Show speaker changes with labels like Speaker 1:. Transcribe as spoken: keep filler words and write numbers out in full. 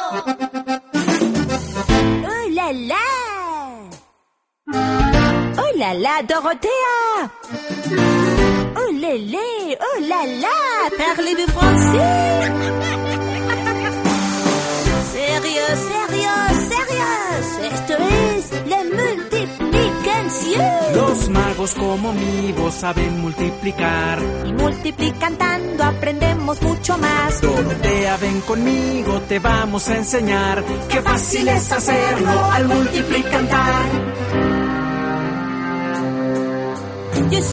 Speaker 1: ¡Oh, la, la! ¡Oh, la, la, Dorothea! ¡Oh, lélé! ¡Oh, la, la! Parlez-vous français? ¡Sérieux, sérieux, sérieux! Esto es la multiplicación.
Speaker 2: Los magos como mi voz saben multiplicar.
Speaker 1: Y multiplicando aprendemos mucho más.
Speaker 2: Dorothea, ven conmigo, te vamos a enseñar. Qué fácil es hacerlo al multiplicar.